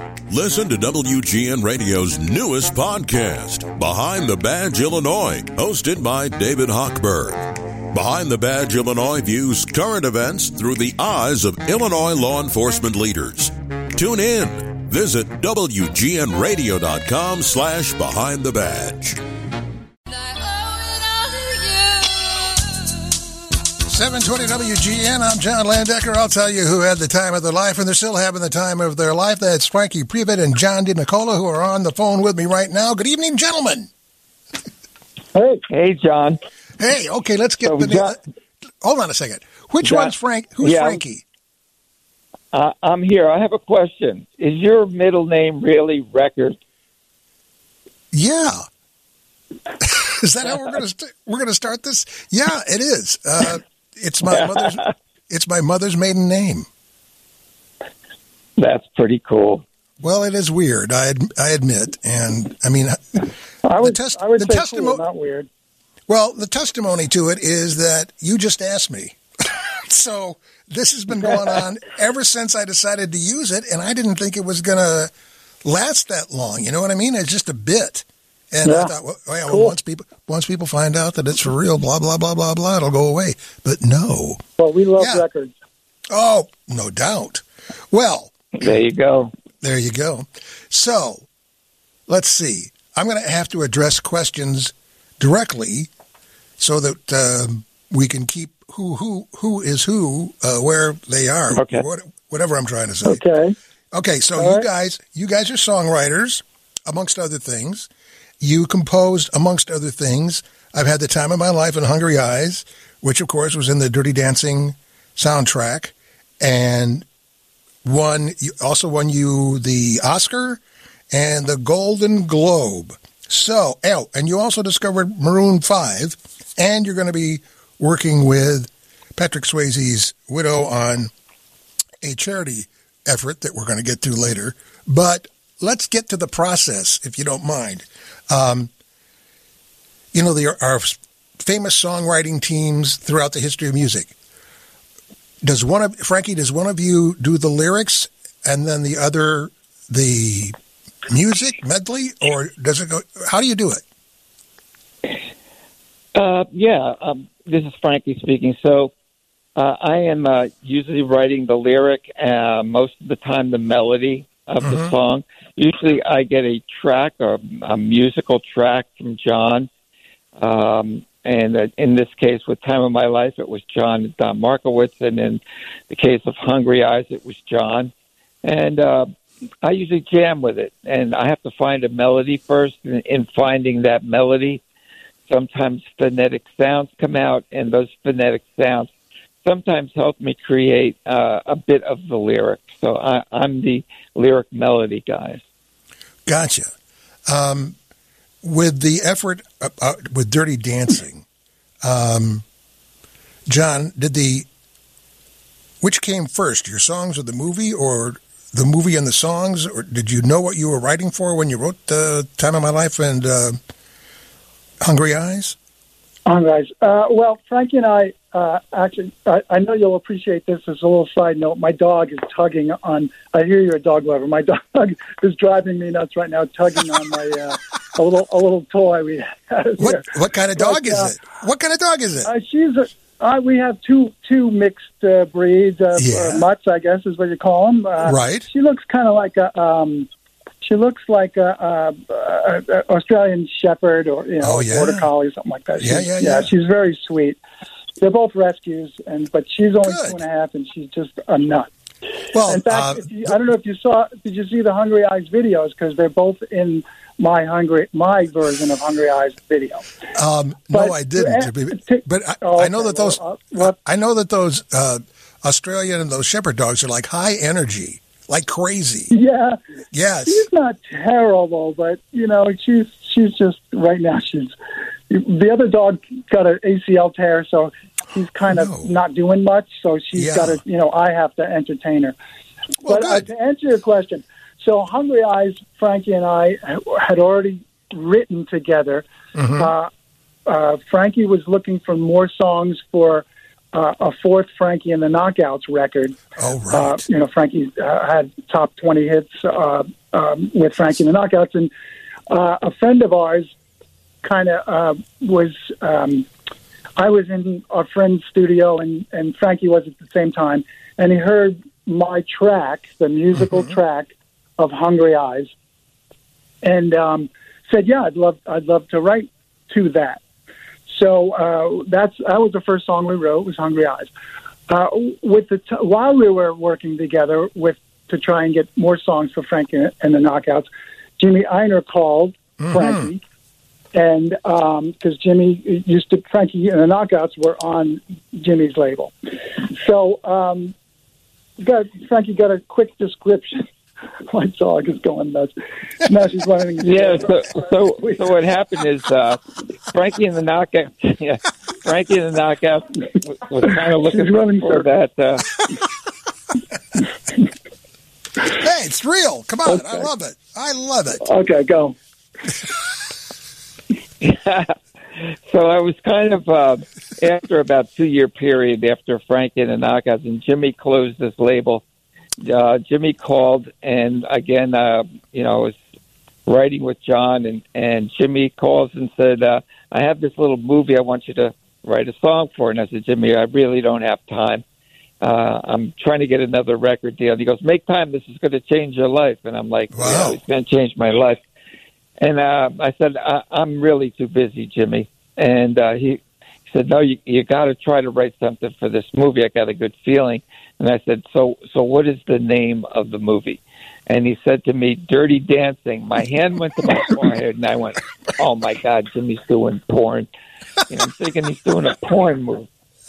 Listen to WGN Radio's newest podcast, Behind the Badge Illinois, hosted by David Hochberg. Behind the Badge Illinois views current events through the eyes of Illinois law enforcement leaders. Tune in. Visit WGNRadio.com/Behind the Badge. 720 WGN, I'm John Landecker. I'll tell you who had the time of their life, and they're still having the time of their life. That's Frankie Privet and John DiNicola, who are on the phone with me right now. Good evening, gentlemen. Hey, John. Hey, okay, let's get hold on a second. Which one's Frank? Who's Frankie? I'm here. I have a question. Is your middle name really Record? Yeah. Is that how we're going to start this? Yeah, it is. It's my mother's maiden name. That's pretty cool. Well, it is weird. I admit, and I mean, I would say cool, not weird. Well, the testimony to it is that you just asked me. So this has been going on ever since I decided to use it, and I didn't think it was going to last that long. You know what I mean? It's just a bit. And I thought, cool. once people find out that it's for real, blah, blah, blah, blah, blah, it'll go away. But no. Well, we love records. Oh, no doubt. Well. There you go. There you go. So, let's see. I'm going to have to address questions directly so that we can keep who is who, where they are. Okay. Whatever I'm trying to say. Okay, so you guys are songwriters, amongst other things. You composed, amongst other things, I've Had the Time of My Life in Hungry Eyes, which, of course, was in the Dirty Dancing soundtrack, and also won you the Oscar and the Golden Globe. So, and you also discovered Maroon 5, and you're going to be working with Patrick Swayze's widow on a charity effort that we're going to get to later. But let's get to the process, if you don't mind. There are famous songwriting teams throughout the history of music. Does one of you do the lyrics and then the other the music medley, or does it go? How do you do it? This is Frankie speaking. So I am usually writing the lyric, most of the time the melody of the song. Usually I get a track or a musical track from John. And in this case, with Time of My Life, it was John and Don Markowitz. And in the case of Hungry Eyes, it was John. And I usually jam with it. And I have to find a melody first. And in finding that melody, sometimes phonetic sounds come out. And those phonetic sounds sometimes help me create a bit of the lyric. So I'm the lyric melody guy. Gotcha. With the effort with Dirty Dancing, John, which came first, your songs or the movie, or the movie and the songs, or did you know what you were writing for when you wrote Time of My Life and Hungry Eyes? Hungry Eyes. Well, Frankie and I, actually, I know you'll appreciate this as a little side note. My dog is tugging on, I hear you're a dog lover. My dog is driving me nuts right now, tugging on my, a little toy we have here. What kind of dog is it? What kind of dog is it? We have two mixed breeds, mutts, I guess is what you call them. Right. She looks kind of like a Australian Shepherd or Border Collie, something like that. Yeah. She's very sweet. They're both rescues, but she's only 2.5, and she's just a nut. Well, in fact, I don't know if you saw. Did you see the Hungry Eyes videos? Because they're both in my version of Hungry Eyes video. No, I didn't. But I know that those. I know that those Australian and those shepherd dogs are like high energy, like crazy. Yeah. Yes. She's not terrible, but she's just right now. The other dog got an ACL tear, so he's kind of not doing much. So she's got to, I have to entertain her. Well, but to answer your question, so Hungry Eyes, Frankie and I had already written together. Frankie was looking for more songs for a fourth Frankie and the Knockouts record. Oh, right. Frankie had top 20 hits with Frankie and the Knockouts, and a friend of ours kind of was. I was in our friend's studio, and Frankie was at the same time, and he heard my track, the musical track of Hungry Eyes, and said, "Yeah, I'd love to write to that." So that was the first song we wrote, was Hungry Eyes. While we were working together to try and get more songs for Frankie and the Knockouts, Jimmy Einer called Frankie. And because Frankie and the Knockouts were on Jimmy's label. So Frankie got a quick description. My dog is going nuts. Now she's running. Yeah, so what happened is Frankie and the Knockouts. Yeah, Frankie and the Knockouts was kind of looking for that. Hey, it's real. Come on, okay. I love it. Okay, go. So I was kind of after about 2-year period after Frankie and the Knockouts, and Jimmy closed his label. Jimmy called, and again, I was writing with John, and Jimmy calls and said, "I have this little movie I want you to write a song for." And I said, "Jimmy, I really don't have time. I'm trying to get another record deal." And he goes, "Make time. This is going to change your life." And I'm like, "Wow, yeah, it's going to change my life." And I said, "I'm really too busy, Jimmy." And he said, "No, you got to try to write something for this movie. I got a good feeling." And I said, so what is the name of the movie? And he said to me, Dirty Dancing. My hand went to my forehead, and I went, "Oh, my God, Jimmy's doing porn." I'm thinking he's doing a porn movie.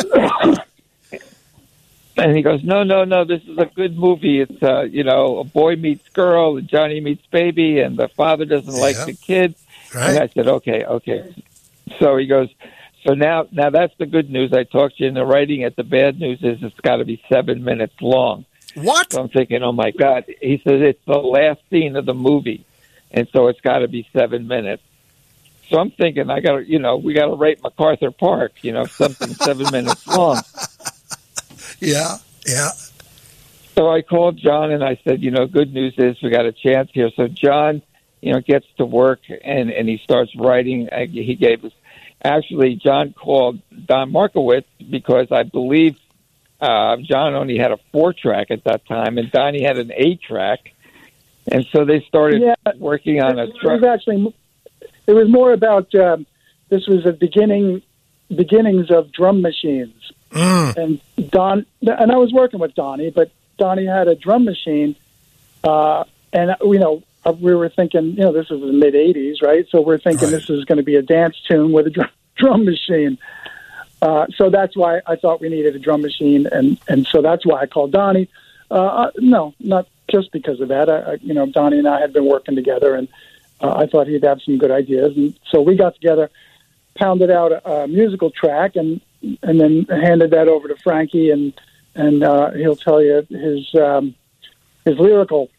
And he goes, no, this is a good movie. It's, a boy meets girl, and Johnny meets baby, and the father doesn't like the kid. Right. And I said, okay. So he goes, so now that's the good news. I talked you into writing it. The bad news is it's got to be 7 minutes long. What? So I'm thinking, oh, my God. He says it's the last scene of the movie, and so it's got to be 7 minutes. So I'm thinking, we got to write MacArthur Park, something 7 minutes long. Yeah. So I called John and I said, good news is we got a chance here. So John, gets to work and he starts writing. He gave us, actually, John called Don Markowitz because I believe John only had a 4-track at that time and Donnie had an 8-track. And so they started working on a track. It was more about, this was the beginnings of drum machines. And I was working with Donnie, but Donnie had a drum machine, and we were thinking, this is the mid '80s, right? So we're thinking this is going to be a dance tune with a drum machine. So that's why I thought we needed a drum machine, and so that's why I called Donnie. No, not just because of that. Donnie and I had been working together, and I thought he'd have some good ideas, and so we got together, pounded out a musical track, and then handed that over to Frankie, and he'll tell you his lyrical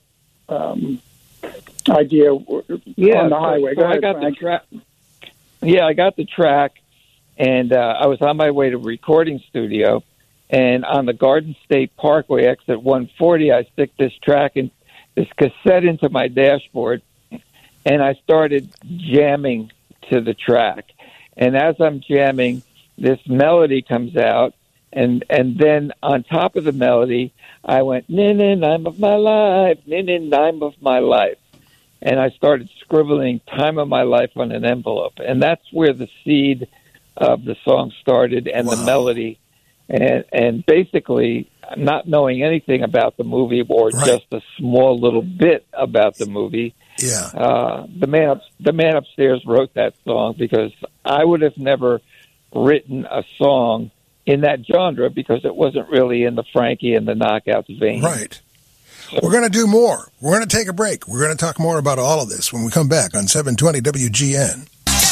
idea on the highway. So I got the track. Yeah, I got the track, and I was on my way to a recording studio, and on the Garden State Parkway, exit 140, I stick this track and this cassette into my dashboard, and I started jamming to the track. And as I'm jamming, this melody comes out, and then on top of the melody, I went, "Nin, I'm of my life, nin, I'm of my life." And I started scribbling "Time of My Life" on an envelope. And that's where the seed of the song started and the melody. And basically, not knowing anything about the movie or just a small little bit about the movie, the man upstairs wrote that song because I would have never written a song in that genre because it wasn't really in the Frankie and the Knockouts vein. Right. We're going to do more. We're going to take a break. We're going to talk more about all of this when we come back on 720 WGN.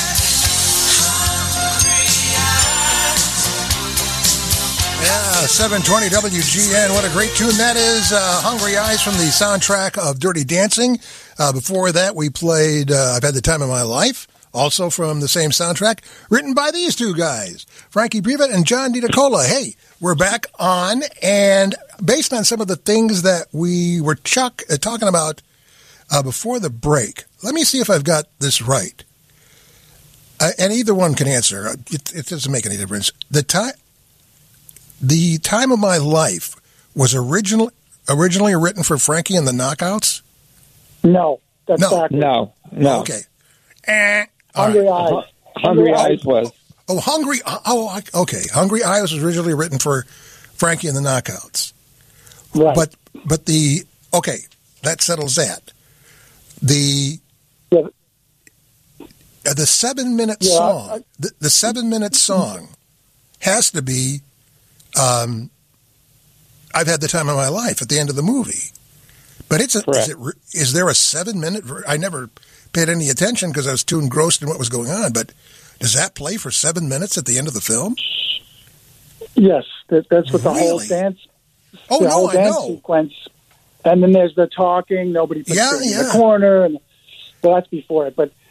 Yeah, 720 WGN. What a great tune that is. Hungry Eyes from the soundtrack of Dirty Dancing. Before that, we played I've Had the Time of My Life also from the same soundtrack, written by these two guys, Frankie Brevet and John DiNicola. Hey, we're back on, and based on some of the things that we were talking about before the break, let me see if I've got this right. And either one can answer. It doesn't make any difference. The Time of My Life was originally written for Frankie and the Knockouts? No, that's backwards. No. Okay. Hungry Eyes. Hungry Eyes was. Oh, Hungry. Oh, okay. Hungry Eyes was originally written for Frankie and the Knockouts. Right. But that settles that. The 7-minute song, the 7-minute song has to be I've Had the Time of My Life at the end of the movie. But is there a 7-minute? I never paid any attention because I was too engrossed in what was going on. But does that play for 7 minutes at the end of the film? Yes, that's what the whole dance. Oh, the whole dance I know. sequence. And then there's the talking. Nobody puts it in the corner, and well, that's before it. But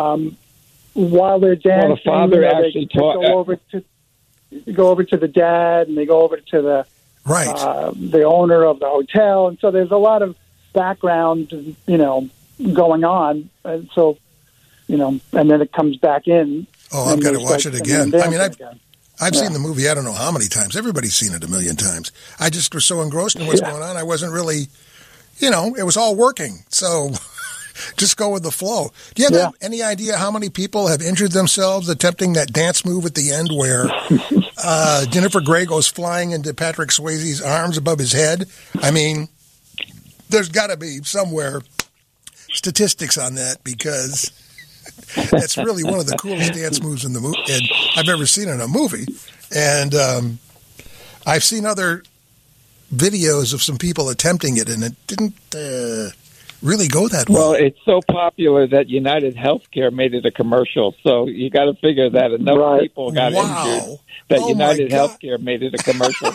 while they're dancing, the father actually they go over to the dad, and they go over to the the owner of the hotel, and so there's a lot of background, going on, and so and then it comes back in. Oh, I've got to watch it again. I mean, I've seen the movie I don't know how many times. Everybody's seen it a million times. I just was so engrossed in what's going on, I wasn't really, it was all working. So just go with the flow. Do you have any idea how many people have injured themselves attempting that dance move at the end where Jennifer Grey goes flying into Patrick Swayze's arms above his head? I mean, there's got to be somewhere statistics on that because that's really one of the coolest dance moves in the movie I've ever seen in a movie. And I've seen other videos of some people attempting it, and it didn't really go that well. Well, it's so popular that United Healthcare made it a commercial. So you got to figure that enough people got injured that United Healthcare made it a commercial.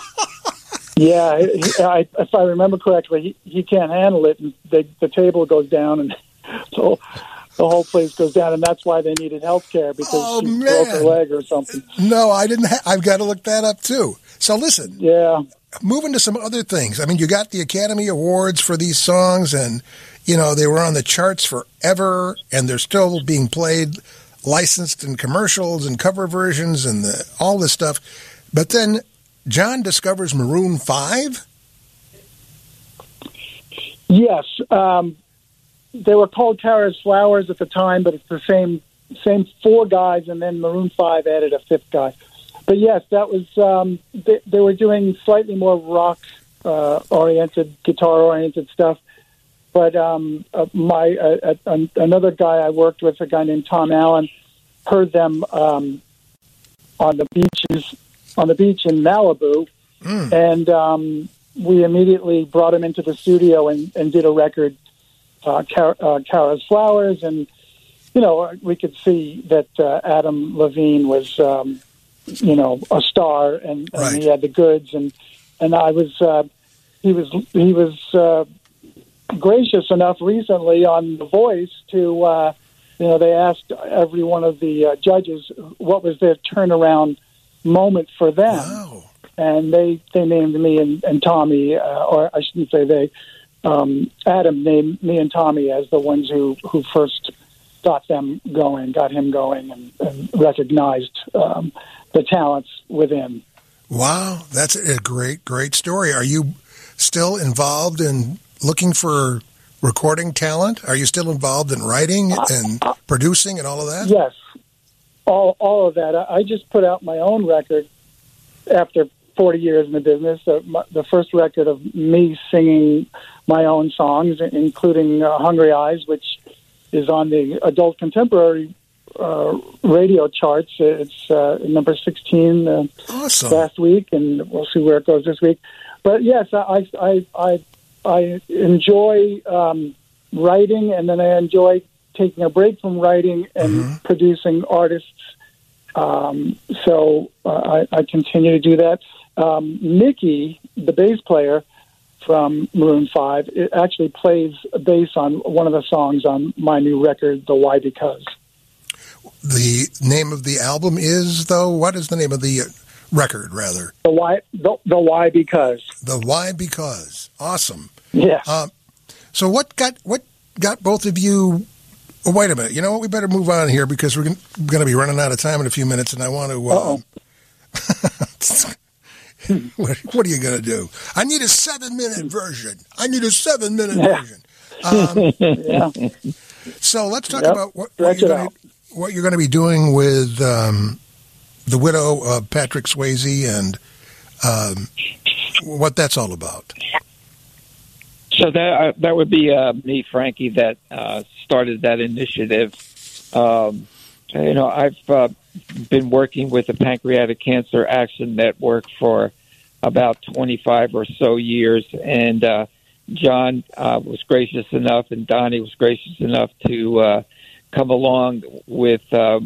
Yeah, if I remember correctly, he can't handle it, and the table goes down, and so the whole place goes down, and that's why they needed health care, because she broke her leg or something. No, I didn't. I've got to look that up, too. So listen. Yeah. Moving to some other things. I mean, you got the Academy Awards for these songs, and, they were on the charts forever, and they're still being played, licensed in commercials and cover versions and all this stuff. But then John discovers Maroon 5? Yes. They were called Kara's Flowers at the time, but it's the same four guys, and then Maroon 5 added a fifth guy. But yes, that was they were doing slightly more rock oriented, guitar oriented stuff. But another guy I worked with, a guy named Tom Allen, heard them on the beach in Malibu, and we immediately brought him into the studio and did a record. Kara's Flowers, and we could see that Adam Levine was a star, and he had the goods, and I was he was gracious enough recently on The Voice to they asked every one of the judges what was their turnaround moment for them. Wow. And they named me and Tommy, or I shouldn't say they. Adam named me and Tommy as the ones who first got him going, and recognized the talents within. Wow, that's a great, great story. Are you still involved in looking for recording talent? Are you still involved in writing and producing and all of that? Yes, all of that. I just put out my own record after 40 years in the business. The first record of me singing my own songs, including Hungry Eyes, which is on the adult contemporary radio charts. It's number 16 awesome. Last week, and we'll see where it goes this week. But yes, I enjoy writing, and then I enjoy taking a break from writing and producing artists. So I continue to do that. Mickey, the bass player from Maroon 5, it actually plays bass on one of the songs on my new record, The Why Because. the name of the album is, though? What is the name of the record, rather? The Why Because. The Why Because. Awesome. Yeah. So what got both of you... Oh, wait a minute. You know what? We better move on here because we're going to be running out of time in a few minutes, and I want to... What are you going to do? I need a 7-minute version. Version. Yeah. So let's talk about what you're going to be doing with the widow of Patrick Swayze and what that's all about. So that would be me, Frankie, that started that initiative. I've been working with the Pancreatic Cancer Action Network for about 25 or so years, and John was gracious enough, and Donnie was gracious enough to come along with.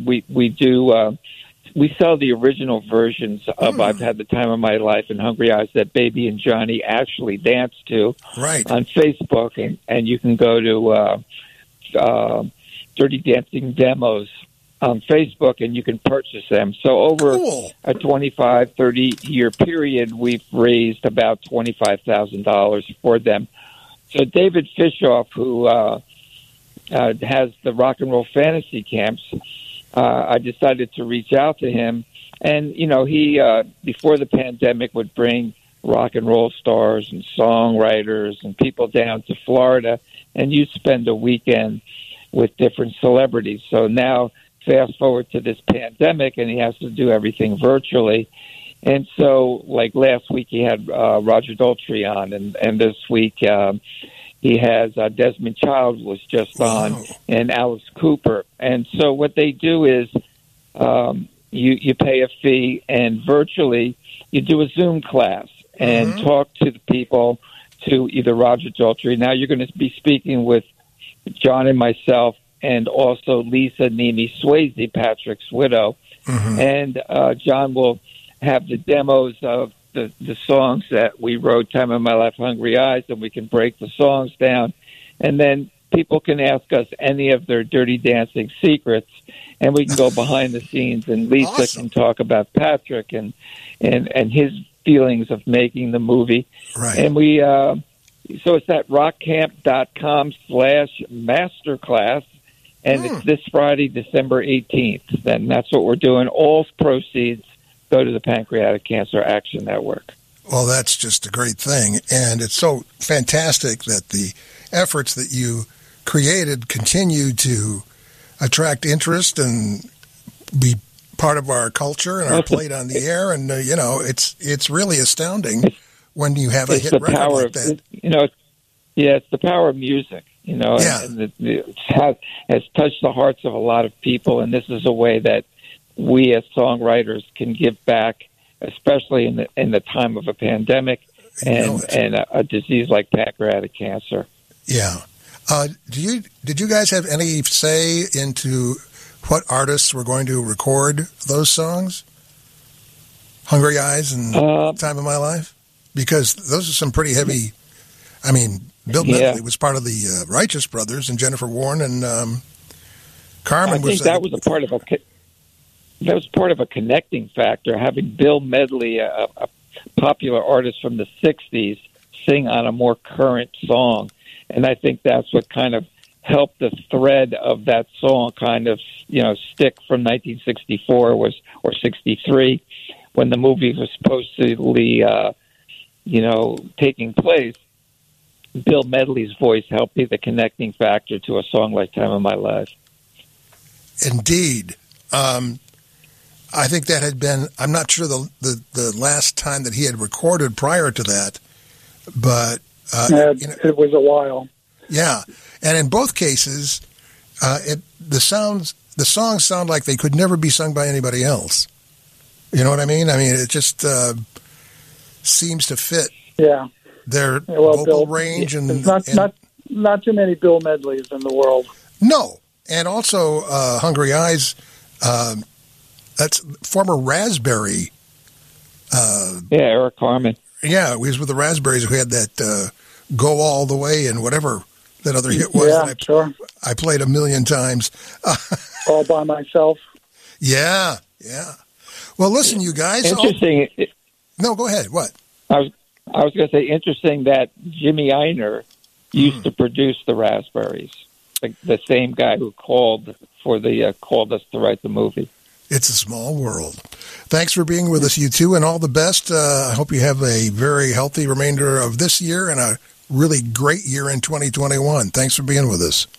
We sell the original versions of "I've Had the Time of My Life" and "Hungry Eyes" that Baby and Johnny actually dance to, right, on Facebook, and you can go to Dirty Dancing Demos on Facebook, and you can purchase them. So over a 25, 30-year period, we've raised about $25,000 for them. So David Fishoff, who has the rock and roll fantasy camps, I decided to reach out to him. And, he, before the pandemic, would bring rock and roll stars and songwriters and people down to Florida, and you'd spend a weekend with different celebrities. So now, fast forward to this pandemic, and he has to do everything virtually. And so, like last week, he had Roger Daltrey on, and this week he has Desmond Child was just on, and Alice Cooper. And so what they do is you pay a fee, and virtually you do a Zoom class and talk to the people, to either Roger Daltrey. Now you're going to be speaking with John and myself, and also Lisa Nimi Swayze, Patrick's widow. And John will have the demos of the songs that we wrote, Time of My Life, Hungry Eyes, and we can break the songs down. And then people can ask us any of their dirty dancing secrets, and we can go behind the scenes, and Lisa can talk about Patrick and his feelings of making the movie. Right. And we... So it's at rockcamp.com/masterclass, and it's this Friday, December 18th. And that's what we're doing. All proceeds go to the Pancreatic Cancer Action Network. Well, that's just a great thing. And it's so fantastic that the efforts that you created continue to attract interest and be part of our culture and our plate on the air. And, it's really astounding when you have a hit record like that. It's the power of music, and it has touched the hearts of a lot of people, and this is a way that we as songwriters can give back, especially in the time of a pandemic and a disease like pancreatic cancer. Yeah. Did you guys have any say into what artists were going to record those songs? Hungry Eyes and Time of My Life? Because those are some pretty heavy. I mean, Bill Medley was part of the Righteous Brothers, and Jennifer Warren and Carmen. I think that was part of a connecting factor. Having Bill Medley, a popular artist from the '60s, sing on a more current song, and I think that's what kind of helped the thread of that song kind of stick from 1964 or '63 when the movie was supposedly. Taking place, Bill Medley's voice helped be the connecting factor to a song like Time of My Life. Indeed. I think that had been, I'm not sure the last time that he had recorded prior to that, but... it was a while. Yeah. And in both cases, the songs sound like they could never be sung by anybody else. You know what I mean? I mean, it just... seems to fit their vocal range, and not too many Bill Medleys in the world. No, and also Hungry Eyes. That's former Raspberry. Eric Carmen. Yeah, he was with the Raspberries who had that "Go All the Way" and whatever that other hit was. Yeah, sure. I played 1 million times. All by myself? Yeah. Well, listen, you guys. Interesting. No, go ahead. What? I was going to say, interesting that Jimmy Einer used to produce the Raspberries, the same guy who called us to write the movie. It's a small world. Thanks for being with us, you two, and all the best. I hope you have a very healthy remainder of this year and a really great year in 2021. Thanks for being with us.